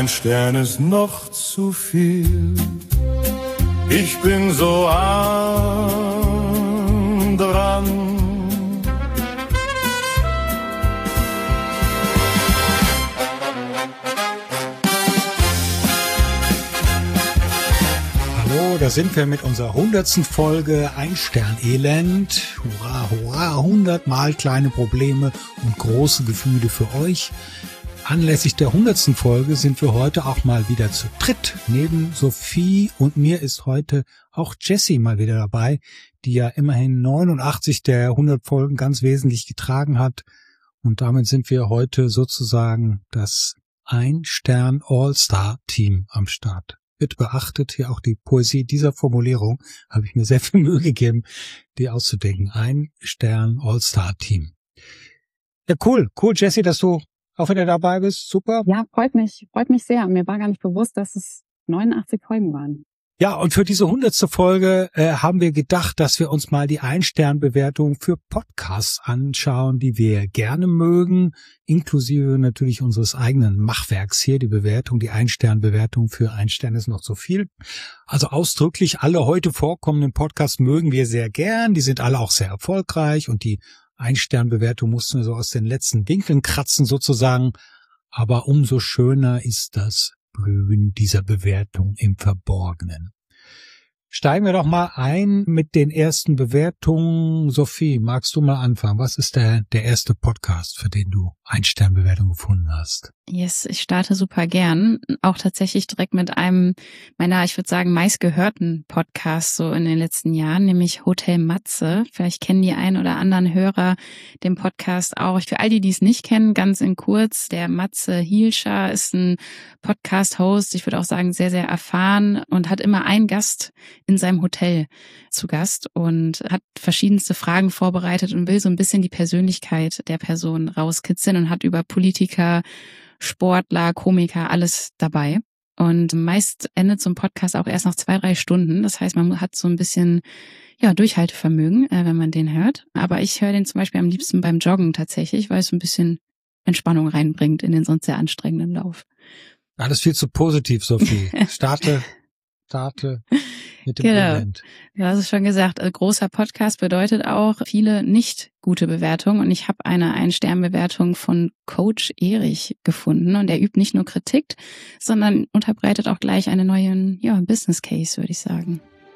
ein Stern ist noch zu viel. Ich bin so arm dran. Hallo, da sind wir mit unserer 100. Folge Ein Stern Elend. Hurra, hurra, 100 Mal kleine Probleme und große Gefühle für euch. Anlässlich der 100. Folge sind wir heute auch mal wieder zu dritt. Neben Sophie und mir ist heute auch Jessie mal wieder dabei, die ja immerhin 89 der 100 Folgen ganz wesentlich getragen hat. Und damit sind wir heute sozusagen das Ein Stern All-Star-Team am Start. Bitte beachtet hier auch die Poesie dieser Formulierung, habe ich mir sehr viel Mühe gegeben, die auszudenken. Ein Stern All-Star-Team. Ja, cool, Jessie, dass du auch wieder dabei bist. Super. Ja, freut mich sehr. Mir war gar nicht bewusst, dass es 89 Folgen waren. Ja, und für diese 100. Folge haben wir gedacht, dass wir uns mal die Ein-Stern-Bewertung für Podcasts anschauen, die wir gerne mögen, inklusive natürlich unseres eigenen Machwerks hier, die Bewertung, die Ein-Stern-Bewertung für Ein Stern ist noch zu viel. Also ausdrücklich alle heute vorkommenden Podcasts mögen wir sehr gern, die sind alle auch sehr erfolgreich und die Ein-Stern-Bewertung mussten wir so aus den letzten Winkeln kratzen sozusagen, aber umso schöner ist das Blühen dieser Bewertung im Verborgenen. Steigen wir doch mal ein mit den ersten Bewertungen. Sophie, magst du mal anfangen? Was ist der erste Podcast, für den du Ein-Stern-Bewertung gefunden hast? Yes, ich starte super gern. Auch tatsächlich direkt mit einem meiner, ich würde sagen, meistgehörten Podcasts so in den letzten Jahren, nämlich Hotel Matze. Vielleicht kennen die ein oder anderen Hörer den Podcast auch. Für all die, die es nicht kennen, ganz in kurz, der Matze Hielscher ist ein Podcast-Host, ich würde auch sagen, sehr, sehr erfahren und hat immer einen Gast in seinem Hotel zu Gast und hat verschiedenste Fragen vorbereitet und will so ein bisschen die Persönlichkeit der Person rauskitzeln und hat über Politiker, Sportler, Komiker, alles dabei. Und meist endet so ein Podcast auch erst nach 2-3 Stunden. Das heißt, man hat so ein bisschen Durchhaltevermögen, wenn man den hört. Aber ich höre den zum Beispiel am liebsten beim Joggen tatsächlich, weil es so ein bisschen Entspannung reinbringt in den sonst sehr anstrengenden Lauf. Alles viel zu positiv, Sophie. Starte mit dem Event. Du hast es schon gesagt, großer Podcast bedeutet auch viele nicht gute Bewertungen. Und ich habe eine Ein-Stern-Bewertung von Coach Erich gefunden. Und er übt nicht nur Kritik, sondern unterbreitet auch gleich einen neuen Business Case, würde ich sagen.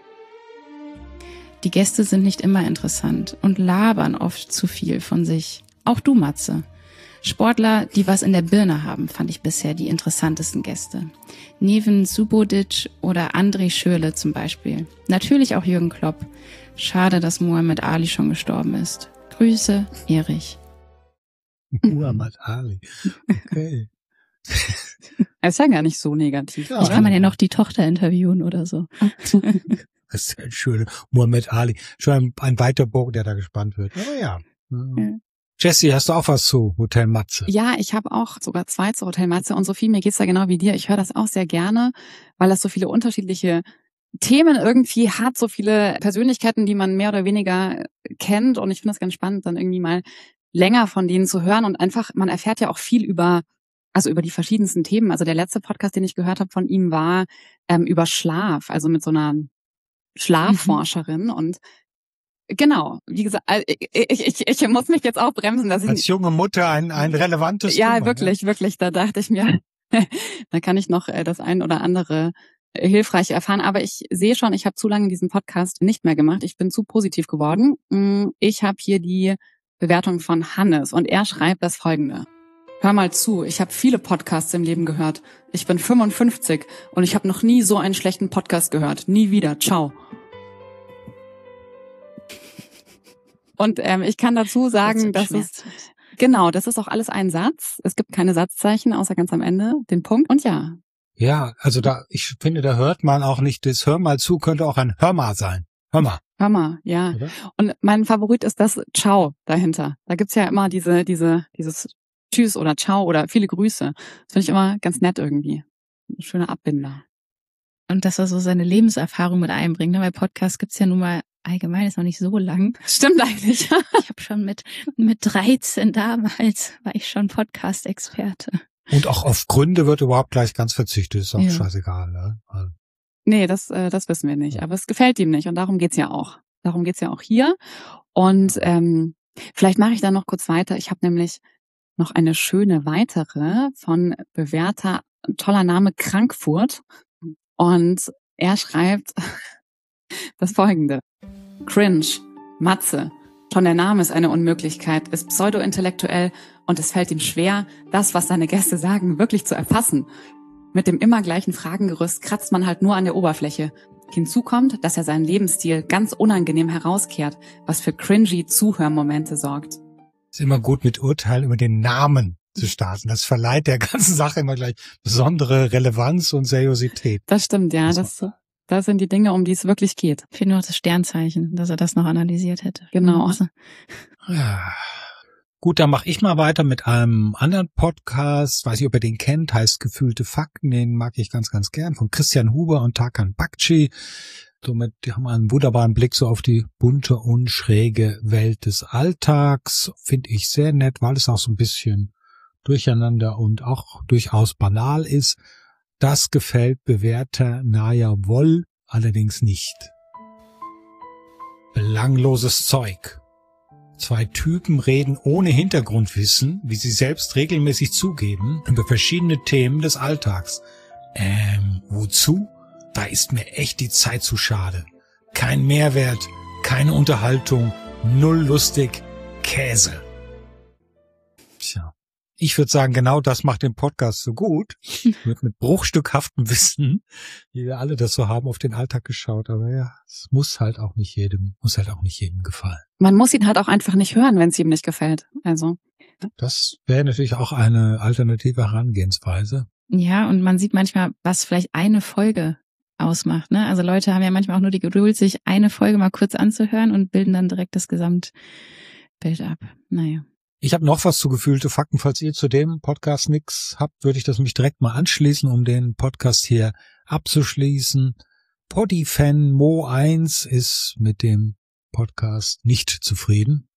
Die Gäste sind nicht immer interessant und labern oft zu viel von sich. Auch du, Matze. Sportler, die was in der Birne haben, fand ich bisher die interessantesten Gäste. Neven Subotic oder André Schürrle zum Beispiel. Natürlich auch Jürgen Klopp. Schade, dass Muhammad Ali schon gestorben ist. Grüße, Erich. Muhammad Ali. Okay. Er ist ja gar nicht so negativ. Ja, kann man ja noch die Tochter interviewen oder so. Das ist ja schön. Muhammad Ali. Schon ein weiter Bogen, der da gespannt wird. Aber ja. Jessie, hast du auch was zu Hotel Matze? Ja, ich habe auch sogar 2 zu Hotel Matze. Und Sophie, mir geht's da genau wie dir. Ich höre das auch sehr gerne, weil das so viele unterschiedliche Themen irgendwie hat, so viele Persönlichkeiten, die man mehr oder weniger kennt. Und ich finde das ganz spannend, dann irgendwie mal länger von denen zu hören. Und einfach, man erfährt ja auch viel über die verschiedensten Themen. Also der letzte Podcast, den ich gehört habe von ihm, war über Schlaf, also mit so einer Schlafforscherin. Und genau, wie gesagt, ich muss mich jetzt auch bremsen, dass ich als junge Mutter ein relevantes Thema. Ja, wirklich. Da dachte ich mir, da kann ich noch das ein oder andere hilfreich erfahren. Aber ich sehe schon, ich habe zu lange diesen Podcast nicht mehr gemacht. Ich bin zu positiv geworden. Ich habe hier die Bewertung von Hannes und er schreibt das Folgende. Hör mal zu, ich habe viele Podcasts im Leben gehört. Ich bin 55 und ich habe noch nie so einen schlechten Podcast gehört. Nie wieder. Ciao. Und ich kann dazu sagen, das ist auch alles ein Satz. Es gibt keine Satzzeichen, außer ganz am Ende den Punkt. Und ja. Ja, also ich finde, da hört man auch nicht, das Hör mal zu könnte auch ein Hör mal sein. Hör mal, ja. Oder? Und mein Favorit ist das Ciao dahinter. Da gibt's ja immer dieses Tschüss oder Ciao oder viele Grüße. Das finde ich immer ganz nett irgendwie. Ein schöner Abbinder. Und dass er so seine Lebenserfahrung mit einbringt. Ne? Weil Podcasts gibt's ja nun mal allgemein, ist noch nicht so lang. Stimmt eigentlich. Ich habe schon mit 13 damals, war ich schon Podcast-Experte. Und auch auf Gründe wird überhaupt gleich ganz verzichtet, ist auch scheißegal. Ne? Also. Nee, das wissen wir nicht. Aber es gefällt ihm nicht und darum geht's ja auch. Darum geht's ja auch hier. Und vielleicht mache ich da noch kurz weiter. Ich habe nämlich noch eine schöne weitere von bewährter, toller Name Krankfurt. Und er schreibt das Folgende. Cringe, Matze. Schon der Name ist eine Unmöglichkeit, ist pseudo-intellektuell und es fällt ihm schwer, das, was seine Gäste sagen, wirklich zu erfassen. Mit dem immer gleichen Fragengerüst kratzt man halt nur an der Oberfläche. Hinzu kommt, dass er seinen Lebensstil ganz unangenehm herauskehrt, was für cringy Zuhörmomente sorgt. Ist immer gut, mit Urteil über den Namen zu starten. Das verleiht der ganzen Sache immer gleich besondere Relevanz und Seriosität. Das stimmt, ja. Das sind die Dinge, um die es wirklich geht. Ich finde nur das Sternzeichen, dass er das noch analysiert hätte. Genau. Ja. Gut, dann mache ich mal weiter mit einem anderen Podcast. Weiß nicht, ob ihr den kennt, heißt Gefühlte Fakten. Den mag ich ganz, ganz gern. Von Christian Huber und Tarkan Bakci. Somit, die haben einen wunderbaren Blick so auf die bunte und schräge Welt des Alltags. Finde ich sehr nett, weil es auch so ein bisschen durcheinander und auch durchaus banal ist. Das gefällt bewährter Naya Woll allerdings nicht. Belangloses Zeug. Zwei Typen reden ohne Hintergrundwissen, wie sie selbst regelmäßig zugeben, über verschiedene Themen des Alltags. Wozu? Da ist mir echt die Zeit zu schade. Kein Mehrwert, keine Unterhaltung, null lustig, Käse. Tja. Ich würde sagen, genau das macht den Podcast so gut. Mit bruchstückhaftem Wissen, wie wir alle das so haben, auf den Alltag geschaut. Aber ja, es muss halt auch nicht jedem gefallen. Man muss ihn halt auch einfach nicht hören, wenn es ihm nicht gefällt. Also. Das wäre natürlich auch eine alternative Herangehensweise. Ja, und man sieht manchmal, was vielleicht eine Folge ausmacht, ne? Also Leute haben ja manchmal auch nur die Geduld, sich eine Folge mal kurz anzuhören und bilden dann direkt das Gesamtbild ab. Naja. Ich habe noch was zu Gefühlte Fakten. Falls ihr zu dem Podcast nichts habt, würde ich das mich direkt mal anschließen, um den Podcast hier abzuschließen. Poddy-Fan Mo1 ist mit dem Podcast nicht zufrieden.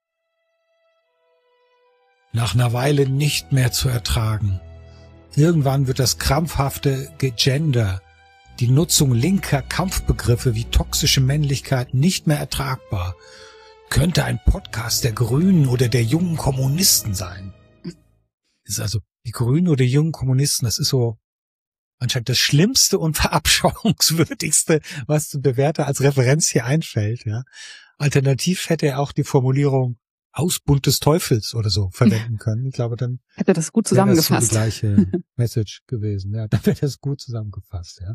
Nach einer Weile nicht mehr zu ertragen. Irgendwann wird das krampfhafte Gegender, die Nutzung linker Kampfbegriffe wie toxische Männlichkeit nicht mehr ertragbar. Könnte ein Podcast der Grünen oder der jungen Kommunisten sein. Ist also die Grünen oder die jungen Kommunisten, das ist so anscheinend das Schlimmste und Verabscheuungswürdigste, was zu Bewerter als Referenz hier einfällt. Ja. Alternativ hätte er auch die Formulierung Ausbund des Teufels oder so verwenden können. Ich glaube, dann hätte das gut zusammengefasst. Das so die gleiche Message gewesen. Ja, dann wäre das gut zusammengefasst. Ja.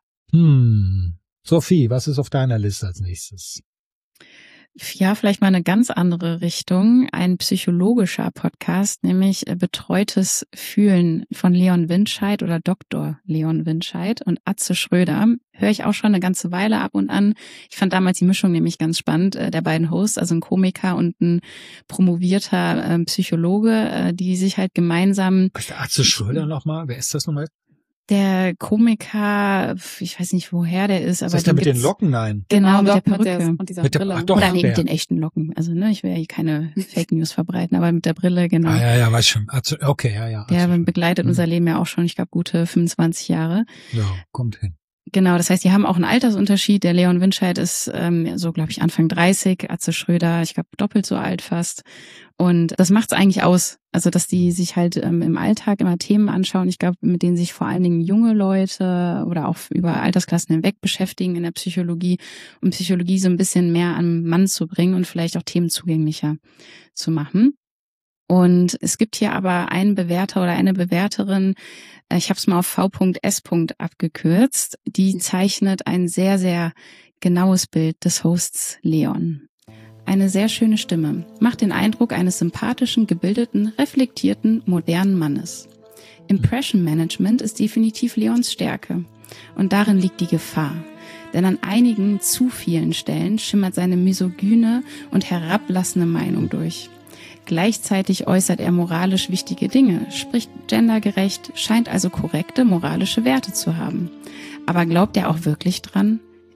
Sophie, was ist auf deiner Liste als nächstes? Ja, vielleicht mal eine ganz andere Richtung. Ein psychologischer Podcast, nämlich Betreutes Fühlen von Leon Winscheid oder Dr. Leon Winscheid und Atze Schröder. Höre ich auch schon eine ganze Weile ab und an. Ich fand damals die Mischung nämlich ganz spannend, der beiden Hosts, also ein Komiker und ein promovierter Psychologe, die sich halt gemeinsam... Was ist der Atze Schröder nochmal? Wer ist das nochmal? Der Komiker, ich weiß nicht, woher der ist, aber das ist der mit den Locken, nein. Genau, mit der Perücke. Und dieser Brille. Oder mit den echten Locken. Also, ne, ich will hier keine Fake News verbreiten, aber mit der Brille, genau. Ja, weiß schon. Okay, ja. Der begleitet unser Leben ja auch schon, ich glaube, gute 25 Jahre. Ja, kommt hin. Genau, das heißt, die haben auch einen Altersunterschied. Der Leon Winscheid ist so, glaube ich, Anfang 30, Atze Schröder, ich glaube, doppelt so alt fast. Und das macht's eigentlich aus. Also, dass die sich halt im Alltag immer Themen anschauen. Ich glaube, mit denen sich vor allen Dingen junge Leute oder auch über Altersklassen hinweg beschäftigen in der Psychologie, um Psychologie so ein bisschen mehr an den Mann zu bringen und vielleicht auch Themen zugänglicher zu machen. Und es gibt hier aber einen Bewerter oder eine Bewerterin, ich habe es mal auf V.S. abgekürzt, die zeichnet ein sehr, sehr genaues Bild des Hosts Leon. Eine sehr schöne Stimme, macht den Eindruck eines sympathischen, gebildeten, reflektierten, modernen Mannes. Impression Management ist definitiv Leons Stärke. Und darin liegt die Gefahr. Denn an einigen zu vielen Stellen schimmert seine misogyne und herablassende Meinung durch. Gleichzeitig äußert er moralisch wichtige Dinge, spricht gendergerecht, scheint also korrekte moralische Werte zu haben. Aber glaubt er auch wirklich dran?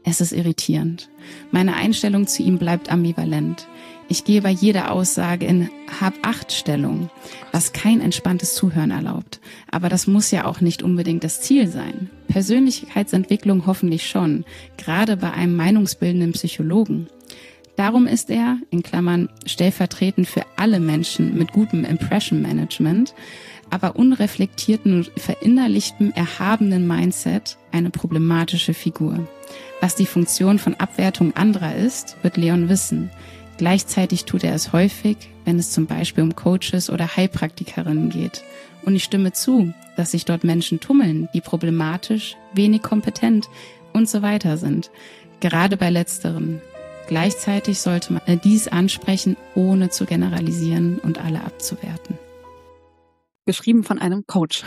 Es ist irritierend. Meine Einstellung zu ihm bleibt ambivalent. Ich gehe bei jeder Aussage in Hab-Acht-Stellung, was kein entspanntes Zuhören erlaubt. Aber das muss ja auch nicht unbedingt das Ziel sein. Persönlichkeitsentwicklung hoffentlich schon, gerade bei einem meinungsbildenden Psychologen. Darum ist er, in Klammern stellvertretend für alle Menschen mit gutem Impression Management, aber unreflektierten und verinnerlichtem, erhabenen Mindset eine problematische Figur. Was die Funktion von Abwertung anderer ist, wird Leon wissen. Gleichzeitig tut er es häufig, wenn es zum Beispiel um Coaches oder Heilpraktikerinnen geht. Und ich stimme zu, dass sich dort Menschen tummeln, die problematisch, wenig kompetent und so weiter sind. Gerade bei Letzteren. Gleichzeitig sollte man dies ansprechen, ohne zu generalisieren und alle abzuwerten. Geschrieben von einem Coach.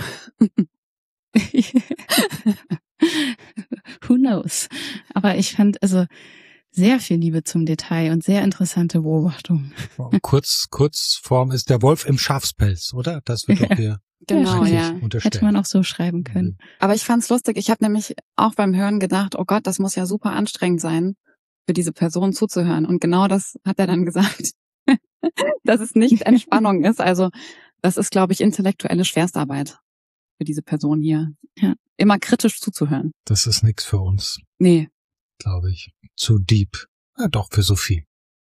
Who knows? Aber ich fand sehr viel Liebe zum Detail und sehr interessante Beobachtung. Kurzform ist der Wolf im Schafspelz, oder? Das wird doch hier Genau, ja. unterstellt. Hätte man auch so schreiben können. Aber ich fand's lustig. Ich habe nämlich auch beim Hören gedacht, oh Gott, das muss ja super anstrengend sein, für diese Person zuzuhören. Und genau das hat er dann gesagt, dass es nicht Entspannung ist. Also das ist, glaube ich, intellektuelle Schwerstarbeit für diese Person hier. Ja. Immer kritisch zuzuhören. Das ist nichts für uns, Nee. glaube ich. Zu deep. Ja, doch, für Sophie.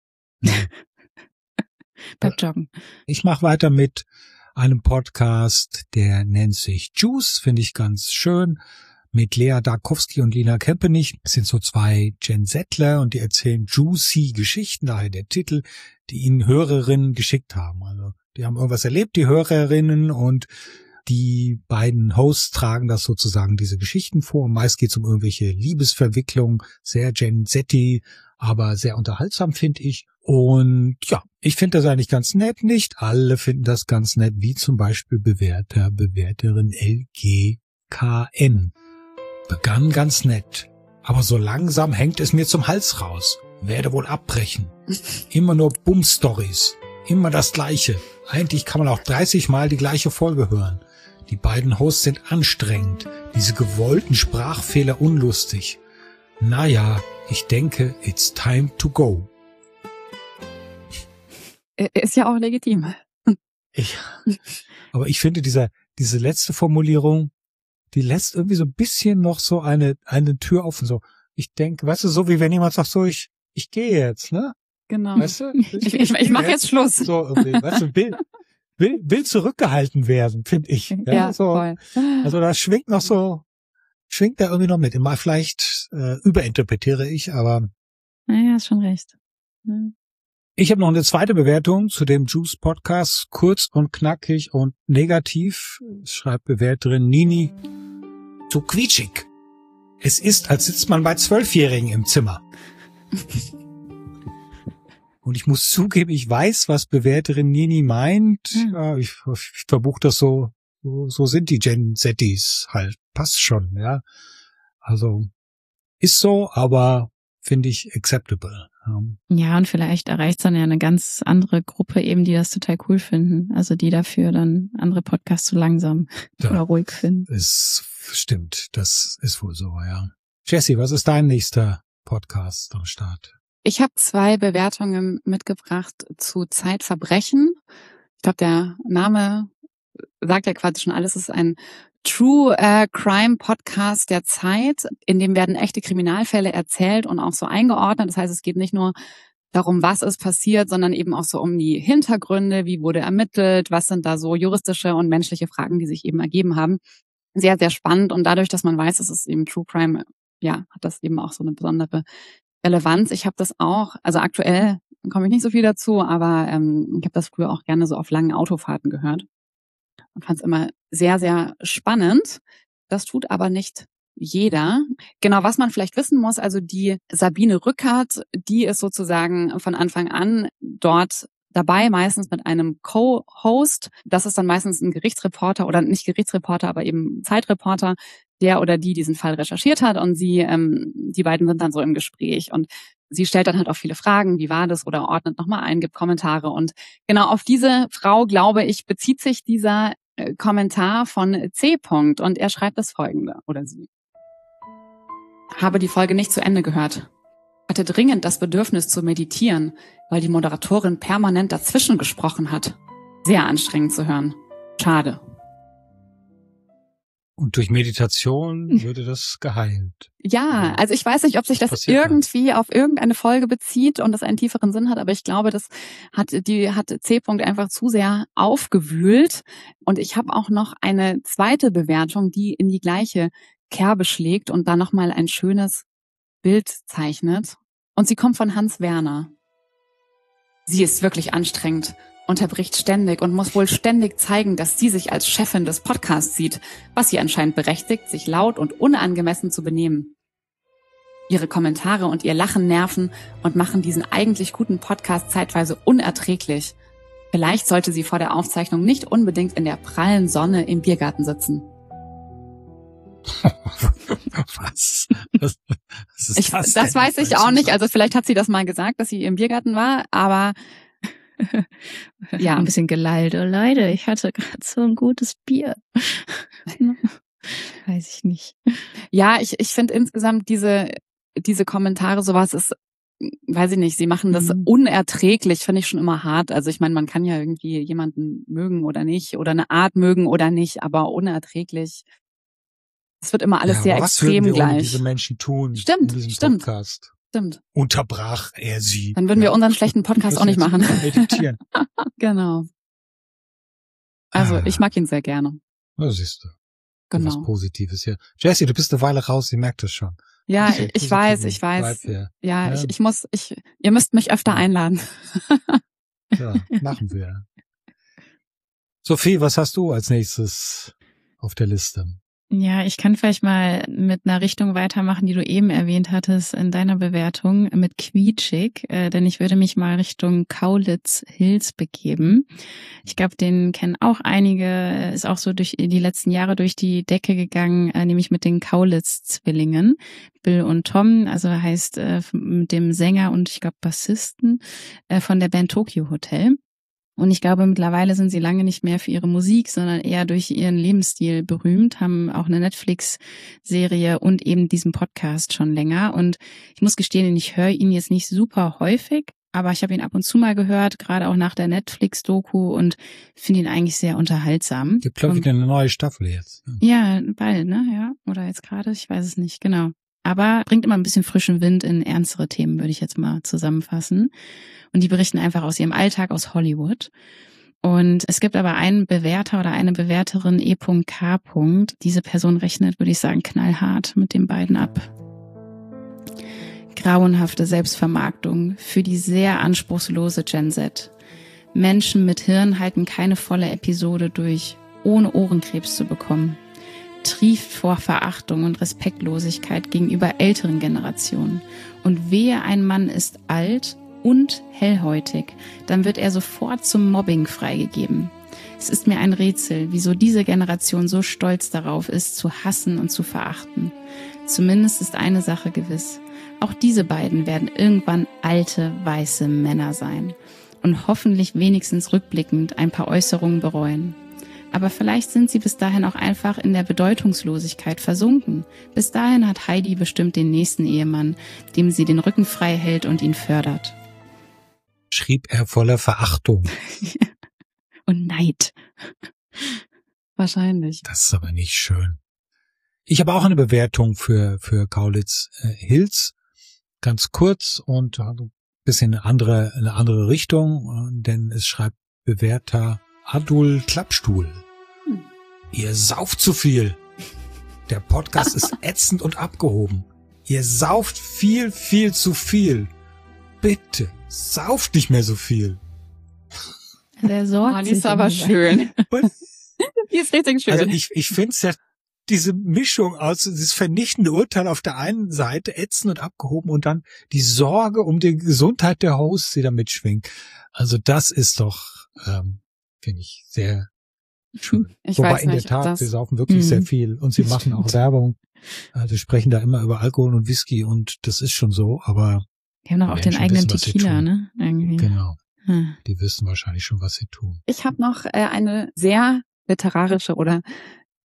Beim Joggen. Ich mache weiter mit einem Podcast, der nennt sich Juice, finde ich ganz schön, mit Lea Darkowski und Lina Kempenich. Es sind so zwei Gen Zler und die erzählen juicy Geschichten, daher der Titel, die ihnen Hörerinnen geschickt haben. Also die haben irgendwas erlebt, die Hörerinnen, und die beiden Hosts tragen das sozusagen, diese Geschichten vor. Meist geht es um irgendwelche Liebesverwicklungen, sehr Gen Z-y, aber sehr unterhaltsam, finde ich. Und ja, ich finde das eigentlich ganz nett. Nicht alle finden das ganz nett, wie zum Beispiel Bewerterin LGKN. Begann ganz nett, aber so langsam hängt es mir zum Hals raus. Werde wohl abbrechen. Immer nur Bum-Stories. Immer das Gleiche. Eigentlich kann man auch 30 Mal die gleiche Folge hören. Die beiden Hosts sind anstrengend, diese gewollten Sprachfehler unlustig. Naja, ich denke, it's time to go. Ist ja auch legitim. Aber ich finde, diese letzte Formulierung, die lässt irgendwie so ein bisschen noch so eine Tür offen. So, ich denke, weißt du, so wie wenn jemand sagt, so, ich gehe jetzt, ne? Genau. Weißt du? Ich mache jetzt Schluss. So irgendwie, weißt du, will zurückgehalten werden, finde ich. Ja, so. voll. Also da schwingt da irgendwie noch mit. Immer vielleicht überinterpretiere ich, aber Naja, hast schon recht. Ja. ich habe noch eine zweite Bewertung zu dem Juice Podcast. Kurz und knackig und negativ, schreibt Bewerterin Nini. Zu quietschig. Es ist, als sitzt man bei 12-Jährigen im Zimmer. Und ich muss zugeben, ich weiß, was Bewerterin Nini meint. Ja, ich verbuche das so sind die Gen Zs halt. Passt schon, ja. Also ist so, aber finde ich acceptable. Ja, und vielleicht erreicht es dann ja eine ganz andere Gruppe eben, die das total cool finden. Also die dafür dann andere Podcasts zu langsam oder ruhig finden. Es stimmt, das ist wohl so, ja. Jessie, was ist dein nächster Podcast am Start? Ich habe 2 Bewertungen mitgebracht zu Zeitverbrechen. Ich glaube, der Name sagt ja quasi schon alles. Es ist ein True Crime Podcast der Zeit, in dem werden echte Kriminalfälle erzählt und auch so eingeordnet. Das heißt, es geht nicht nur darum, was ist passiert, sondern eben auch so um die Hintergründe, wie wurde ermittelt, was sind da so juristische und menschliche Fragen, die sich eben ergeben haben. Sehr, sehr spannend, und dadurch, dass man weiß, es ist eben True Crime, ja, hat das eben auch so eine besondere Relevanz. Ich habe das auch, also aktuell komme ich nicht so viel dazu, aber ich habe das früher auch gerne so auf langen Autofahrten gehört und fand es immer sehr, sehr spannend. Das tut aber nicht jeder. Genau, was man vielleicht wissen muss, also die Sabine Rückert, die ist sozusagen von Anfang an dort dabei, meistens mit einem Co-Host. Das ist dann meistens ein Gerichtsreporter oder nicht Gerichtsreporter, aber eben Zeitreporter, der oder die diesen Fall recherchiert hat, und die beiden sind dann so im Gespräch, und sie stellt dann halt auch viele Fragen, wie war das, oder ordnet nochmal ein, gibt Kommentare, und genau auf diese Frau, glaube ich, bezieht sich dieser Kommentar von C. Und er schreibt das Folgende, oder sie. Habe die Folge nicht zu Ende gehört. Hatte dringend das Bedürfnis zu meditieren, weil die Moderatorin permanent dazwischen gesprochen hat. Sehr anstrengend zu hören. Schade. Und durch Meditation würde das geheilt. Ja, also ich weiß nicht, ob sich das Passiert irgendwie auf irgendeine Folge bezieht und das einen tieferen Sinn hat, aber ich glaube, das hat C. einfach zu sehr aufgewühlt. Und ich habe auch noch eine zweite Bewertung, die in die gleiche Kerbe schlägt und da nochmal ein schönes Bild zeichnet. Und sie kommt von Hans Werner. Sie ist wirklich anstrengend, unterbricht ständig und muss wohl ständig zeigen, dass sie sich als Chefin des Podcasts sieht, was sie anscheinend berechtigt, sich laut und unangemessen zu benehmen. Ihre Kommentare und ihr Lachen nerven und machen diesen eigentlich guten Podcast zeitweise unerträglich. Vielleicht sollte sie vor der Aufzeichnung nicht unbedingt in der prallen Sonne im Biergarten sitzen. Was? Was ist das Das weiß ich auch nicht. Also vielleicht hat sie das mal gesagt, dass sie im Biergarten war, aber ja. Ein bisschen gelallt. Oh Leute, ich hatte gerade so ein gutes Bier. Weiß ich nicht. Ja, ich finde insgesamt diese Kommentare, sowas ist, weiß ich nicht, sie machen das unerträglich, finde ich schon immer hart. Also ich meine, man kann ja irgendwie jemanden mögen oder nicht oder eine Art mögen oder nicht, aber unerträglich. Es wird immer alles sehr extrem was gleich. Was diese Menschen tun Stimmt, in diesem stimmt. Podcast? Stimmt. Unterbrach er sie. Dann würden wir unseren schlechten Podcast auch nicht machen. Meditieren. Genau. Also ich mag ihn sehr gerne. Das siehst du. Genau. Was Positives hier. Jessie, du bist eine Weile raus, sie merkt das schon. Ja, ich weiß. Ja, ihr müsst mich öfter einladen. Ja, machen wir. Sophie, was hast du als nächstes auf der Liste? Ja, ich kann vielleicht mal mit einer Richtung weitermachen, die du eben erwähnt hattest in deiner Bewertung mit Quietschig, denn ich würde mich mal Richtung Kaulitz Hills begeben. Ich glaube, den kennen auch einige, ist auch so durch die letzten Jahre durch die Decke gegangen, nämlich mit den Kaulitz-Zwillingen, Bill und Tom, also heißt mit dem Sänger und ich glaube Bassisten von der Band Tokyo Hotel. Und ich glaube, mittlerweile sind sie lange nicht mehr für ihre Musik, sondern eher durch ihren Lebensstil berühmt, haben auch eine Netflix-Serie und eben diesen Podcast schon länger. Und ich muss gestehen, ich höre ihn jetzt nicht super häufig, aber ich habe ihn ab und zu mal gehört, gerade auch nach der Netflix-Doku und finde ihn eigentlich sehr unterhaltsam. Gibt, glaube ich, wieder eine neue Staffel jetzt. Ja, bald, ne? Ja, oder jetzt gerade, ich weiß es nicht, genau. Aber bringt immer ein bisschen frischen Wind in ernstere Themen, würde ich jetzt mal zusammenfassen. Und die berichten einfach aus ihrem Alltag aus Hollywood. Und es gibt aber einen Bewerter oder eine Bewerterin E.K. Diese Person rechnet, würde ich sagen, knallhart mit den beiden ab. Grauenhafte Selbstvermarktung für die sehr anspruchslose Gen Z. Menschen mit Hirn halten keine volle Episode durch, ohne Ohrenkrebs zu bekommen. Trieft vor Verachtung und Respektlosigkeit gegenüber älteren Generationen. Und wehe, ein Mann ist alt und hellhäutig, dann wird er sofort zum Mobbing freigegeben. Es ist mir ein Rätsel, wieso diese Generation so stolz darauf ist, zu hassen und zu verachten. Zumindest ist eine Sache gewiss. Auch diese beiden werden irgendwann alte, weiße Männer sein und hoffentlich wenigstens rückblickend ein paar Äußerungen bereuen. Aber vielleicht sind sie bis dahin auch einfach in der Bedeutungslosigkeit versunken. Bis dahin hat Heidi bestimmt den nächsten Ehemann, dem sie den Rücken frei hält und ihn fördert. Schrieb er voller Verachtung. Und Neid. Wahrscheinlich. Das ist aber nicht schön. Ich habe auch eine Bewertung für Kaulitz Hills. Ganz kurz und ein bisschen eine andere Richtung, denn es schreibt Bewerter Adul Klappstuhl. Ihr sauft zu viel. Der Podcast ist ätzend und abgehoben. Ihr sauft viel, viel zu viel. Bitte, sauft nicht mehr so viel. Der sorgt die ist aber schön. Die ist richtig schön. Also ich finde es ja, diese Mischung aus, dieses vernichtende Urteil auf der einen Seite, ätzend und abgehoben und dann die Sorge um die Gesundheit der Hosts, die da mitschwingt. Also das ist doch, finde ich, sehr schön. Wobei in der Tat, sie saufen wirklich sehr viel und sie machen auch Werbung. Sie sprechen da immer über Alkohol und Whisky und das ist schon so, aber die haben doch auch den eigenen Tequila, ne? Irgendwie. Genau. Die wissen wahrscheinlich schon, was sie tun. Ich habe noch eine sehr literarische oder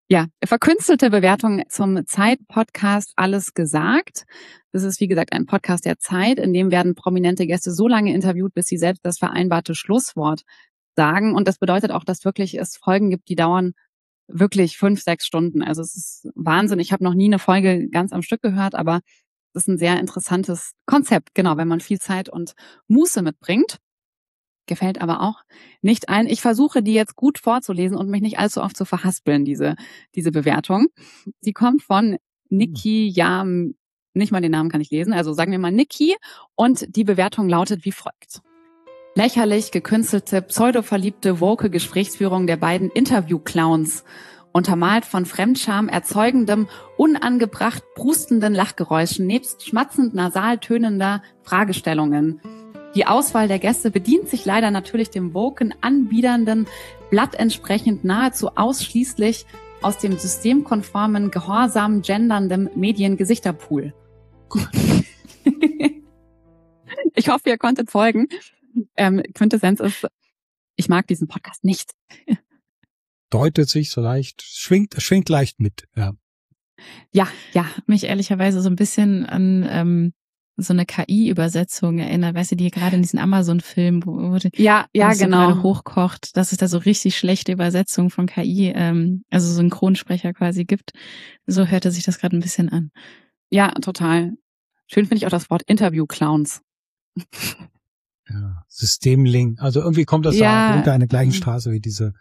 Ja, verkünstelte Bewertung zum Zeit-Podcast Alles gesagt. Das ist, wie gesagt, ein Podcast der Zeit, in dem werden prominente Gäste so lange interviewt, bis sie selbst das vereinbarte Schlusswort sagen. Und das bedeutet auch, dass wirklich es Folgen gibt, die dauern wirklich 5-6 Stunden. Also es ist Wahnsinn. Ich habe noch nie eine Folge ganz am Stück gehört, aber das ist ein sehr interessantes Konzept, genau, wenn man viel Zeit und Muße mitbringt. Gefällt aber auch nicht allen. Ich versuche, die jetzt gut vorzulesen und mich nicht allzu oft zu verhaspeln, diese Bewertung. Sie kommt von Niki Jam, nicht mal den Namen kann ich lesen, also sagen wir mal Niki. Und die Bewertung lautet wie folgt. Lächerlich gekünstelte, pseudo-verliebte, woke Gesprächsführung der beiden Interview-Clowns. Untermalt von Fremdscham erzeugendem, unangebracht brustenden Lachgeräuschen nebst schmatzend nasal tönender Fragestellungen. Die Auswahl der Gäste bedient sich leider natürlich dem woken, anbiedernden, Blatt entsprechend nahezu ausschließlich aus dem systemkonformen, gehorsam gendernden Mediengesichterpool. Ich hoffe, ihr konntet folgen. Quintessenz ist, ich mag diesen Podcast nicht. Deutet sich so leicht, schwingt leicht mit, ja. Ja. Mich ehrlicherweise so ein bisschen an so eine KI-Übersetzung erinnert, weißt du, die gerade in diesem Amazon-Film, wo ja, das so genau. gerade hochkocht, dass es da so richtig schlechte Übersetzungen von KI, also Synchronsprecher quasi gibt. So hörte sich das gerade ein bisschen an. Ja, total. Schön finde ich auch das Wort Interview-Clowns. Ja, Systemlink. Also irgendwie kommt das Ja. da unter eine gleiche Straße wie diese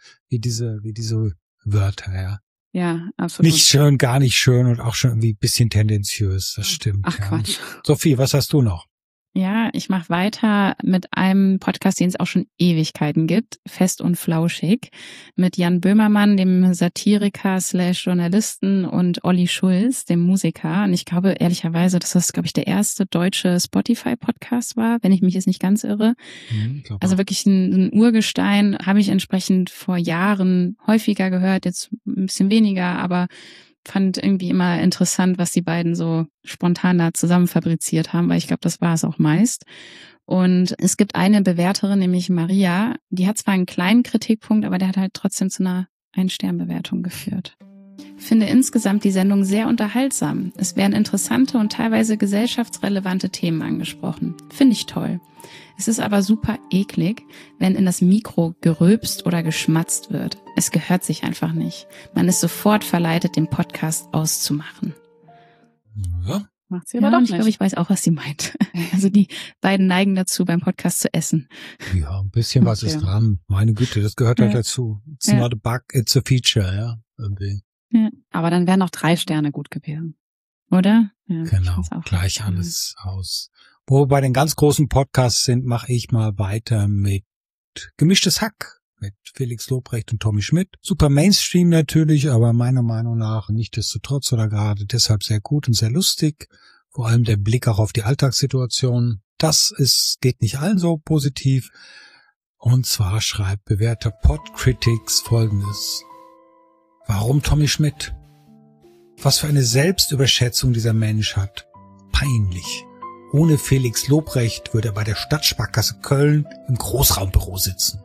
Wörter, ja. Ja, absolut. Nicht schön, gar nicht schön und auch schon irgendwie ein bisschen tendenziös, das stimmt. Ach, ja. Quatsch. Sophie, was hast du noch? Ja, ich mache weiter mit einem Podcast, den es auch schon Ewigkeiten gibt, Fest und Flauschig, mit Jan Böhmermann, dem Satiriker / Journalisten, und Olli Schulz, dem Musiker. Und ich glaube ehrlicherweise, dass das, glaube ich, der erste deutsche Spotify-Podcast war, wenn ich mich jetzt nicht ganz irre. Also wirklich ein Urgestein, habe ich entsprechend vor Jahren häufiger gehört, jetzt ein bisschen weniger, aber fand irgendwie immer interessant, was die beiden so spontan da zusammen fabriziert haben, weil ich glaube, das war es auch meist. Und es gibt eine Bewerterin, nämlich Maria, die hat zwar einen kleinen Kritikpunkt, aber der hat halt trotzdem zu einer 1-Stern-Bewertung geführt. Finde insgesamt die Sendung sehr unterhaltsam. Es werden interessante und teilweise gesellschaftsrelevante Themen angesprochen. Finde ich toll. Es ist aber super eklig, wenn in das Mikro gerülpst oder geschmatzt wird. Es gehört sich einfach nicht. Man ist sofort verleitet, den Podcast auszumachen. Ja. Macht sie aber doch Und nicht. ich glaube, ich weiß auch, was sie meint. Also die beiden neigen dazu, beim Podcast zu essen. Ja, ein bisschen was ist dran. Meine Güte, das gehört halt dazu. It's not a bug, it's a feature, ja. Irgendwie. Ja. Aber dann wären noch 3 Sterne gut gewesen. Oder? Ja, Genau, gleich alles aus. Wo wir bei den ganz großen Podcasts sind, mache ich mal weiter mit Gemischtes Hack mit Felix Lobrecht und Tommy Schmidt. Super Mainstream natürlich, aber meiner Meinung nach nichtsdestotrotz oder gerade deshalb sehr gut und sehr lustig. Vor allem der Blick auch auf die Alltagssituation. Geht nicht allen so positiv. Und zwar schreibt bewährter Podcritics Folgendes. Warum Tommy Schmidt? Was für eine Selbstüberschätzung dieser Mensch hat. Peinlich. Ohne Felix Lobrecht würde er bei der Stadtsparkasse Köln im Großraumbüro sitzen.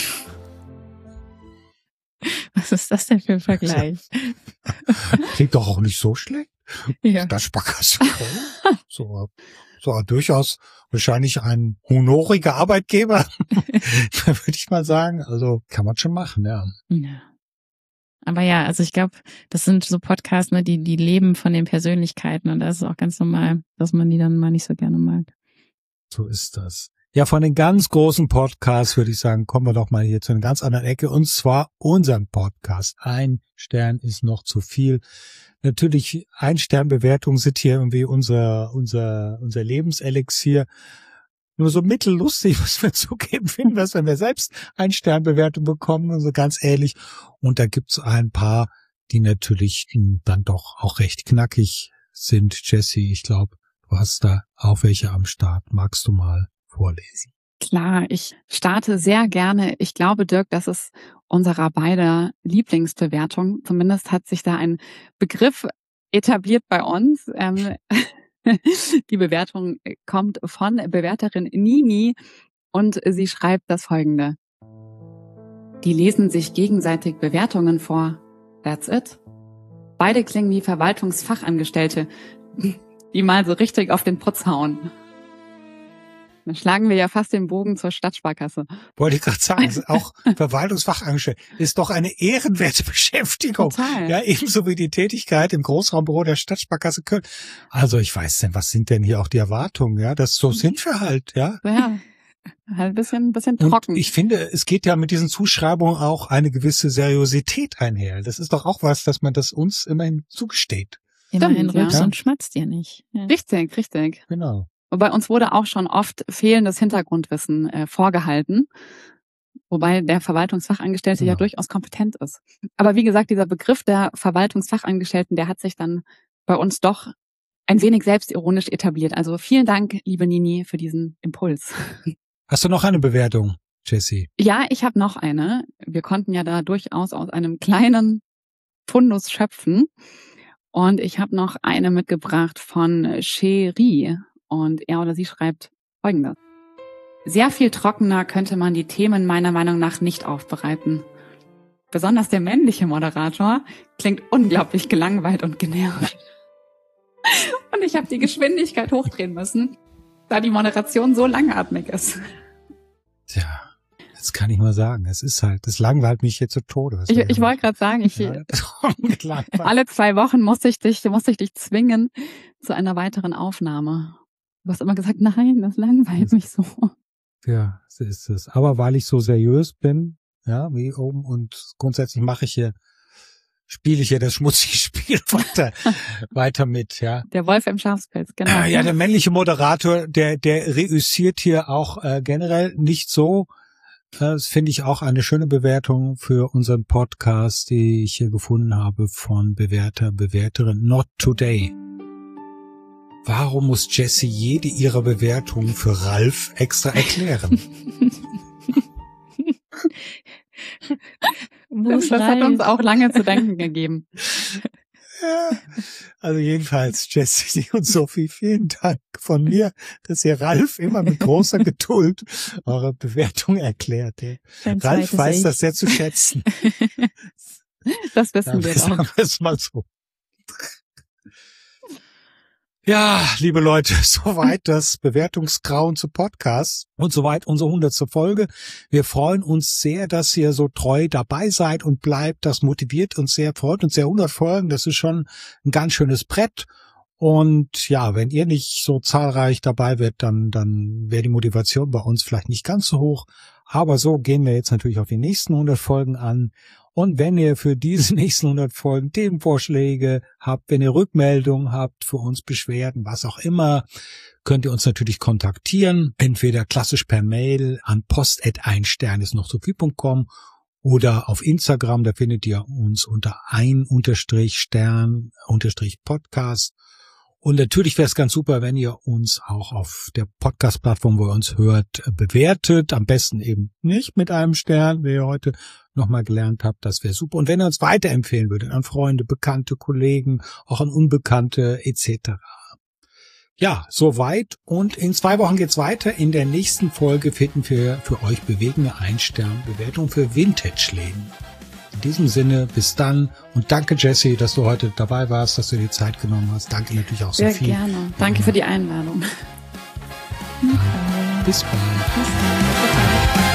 Was ist das denn für ein Vergleich? Klingt doch auch nicht so schlecht. Ja. Stadtsparkasse Köln. So durchaus wahrscheinlich ein honoriger Arbeitgeber, würde ich mal sagen. Also kann man schon machen, ja. Ja. Aber ja, also ich glaube, das sind so Podcasts, ne, die leben von den Persönlichkeiten, und das ist auch ganz normal, dass man die dann mal nicht so gerne mag. So ist das. Ja, von den ganz großen Podcasts würde ich sagen, kommen wir doch mal hier zu einer ganz anderen Ecke, und zwar unseren Podcast. 1 Stern ist noch zu viel. Natürlich 1-Stern-Bewertungen sind hier irgendwie unser Lebenselixier. Nur so mittellustig, was wir zugeben, finden wir es, wenn wir selbst 1-Stern-Bewertung bekommen, also ganz ehrlich. Und da gibt's ein paar, die natürlich dann doch auch recht knackig sind. Jessie, ich glaube, du hast da auch welche am Start. Magst du mal vorlesen? Klar, ich starte sehr gerne. Ich glaube, Dirk, das ist unserer beider Lieblingsbewertung. Zumindest hat sich da ein Begriff etabliert bei uns. Die Bewertung kommt von Bewerterin Nini und sie schreibt das Folgende. Die lesen sich gegenseitig Bewertungen vor. That's it. Beide klingen wie Verwaltungsfachangestellte, die mal so richtig auf den Putz hauen. Dann schlagen wir ja fast den Bogen zur Stadtsparkasse. Wollte ich gerade sagen, auch Verwaltungsfachangestellte ist doch eine ehrenwerte Beschäftigung. Total. Ja, ebenso wie die Tätigkeit im Großraumbüro der Stadtsparkasse Köln. Also ich weiß denn, was sind denn hier auch die Erwartungen? Ja, so sind wir halt, ja. Ja, halt ein bisschen trocken. Und ich finde, es geht ja mit diesen Zuschreibungen auch eine gewisse Seriosität einher. Das ist doch auch was, dass man das uns immerhin zugesteht. Immerhin Stimmt, rülpst ja. und schmatzt ihr nicht. Ja. Richtig. Genau. Und bei uns wurde auch schon oft fehlendes Hintergrundwissen vorgehalten, wobei der Verwaltungsfachangestellte ja durchaus kompetent ist. Aber wie gesagt, dieser Begriff der Verwaltungsfachangestellten, der hat sich dann bei uns doch ein wenig selbstironisch etabliert. Also vielen Dank, liebe Nini, für diesen Impuls. Hast du noch eine Bewertung, Jessie? Ja, ich habe noch eine. Wir konnten ja da durchaus aus einem kleinen Fundus schöpfen. Und ich habe noch eine mitgebracht von Cherie. Und er oder sie schreibt Folgendes. Sehr viel trockener könnte man die Themen meiner Meinung nach nicht aufbereiten. Besonders der männliche Moderator klingt unglaublich gelangweilt und genervt. Und ich habe die Geschwindigkeit hochdrehen müssen, da die Moderation so langatmig ist. Tja, das kann ich mal sagen. Es ist halt, das langweilt mich hier zu Tode. Ich wollte gerade sagen, alle 2 Wochen musste ich dich zwingen zu einer weiteren Aufnahme. Du hast immer gesagt, nein, das langweilt mich so. Ja, so ist es. Aber weil ich so seriös bin, ja, wie oben, und grundsätzlich spiele ich hier das schmutzige Spiel weiter mit, ja. Der Wolf im Schafspelz, genau. Ja, der männliche Moderator, der reüssiert hier auch generell nicht so. Das finde ich auch eine schöne Bewertung für unseren Podcast, die ich hier gefunden habe von Bewerterin Not Today. Warum muss Jessie jede ihrer Bewertungen für Ralf extra erklären? Das hat uns auch lange zu denken gegeben. Ja, also jedenfalls, Jessie und Sophie, vielen Dank von mir, dass ihr Ralf immer mit großer Geduld eure Bewertung erklärt. Ralf weiß das sehr zu schätzen. Das wissen wir Sagen wir es mal so. Ja, liebe Leute, soweit das Bewertungsgrauen zu Podcasts und soweit unsere 100. Folge. Wir freuen uns sehr, dass ihr so treu dabei seid und bleibt. Das motiviert uns sehr, freut uns sehr. 100 Folgen, das ist schon ein ganz schönes Brett. Und ja, wenn ihr nicht so zahlreich dabei werdet, dann wäre die Motivation bei uns vielleicht nicht ganz so hoch. Aber so gehen wir jetzt natürlich auf die nächsten 100 Folgen an. Und wenn ihr für diese nächsten 100 Folgen Themenvorschläge habt, wenn ihr Rückmeldungen habt, für uns Beschwerden, was auch immer, könnt ihr uns natürlich kontaktieren. Entweder klassisch per Mail an post@einsternisnochsoviel.com oder auf Instagram, da findet ihr uns unter ein_Stern_Podcast. Und natürlich wäre es ganz super, wenn ihr uns auch auf der Podcast-Plattform, wo ihr uns hört, bewertet. Am besten eben nicht mit einem Stern, wie ihr heute nochmal gelernt habt. Das wäre super. Und wenn ihr uns weiterempfehlen würdet an Freunde, Bekannte, Kollegen, auch an Unbekannte etc. Ja, soweit. Und in 2 Wochen geht's weiter. In der nächsten Folge finden wir für euch bewegende 1-Stern-Bewertung für Vintage-Läden. In diesem Sinne, bis dann und danke Jessie, dass du heute dabei warst, dass du dir die Zeit genommen hast. Danke natürlich auch Sophie. Sehr gerne. Danke für die Einladung. Bis bald. Bis bald.